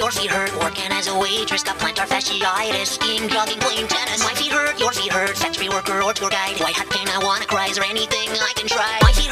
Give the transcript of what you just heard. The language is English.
your feet hurt. Working as a waitress, got plantar fasciitis. Skiing, jogging, playing tennis. My feet hurt, your feet hurt. Factory worker or tour guide. White hat pain, I wanna cry. Is there anything I can try? My feet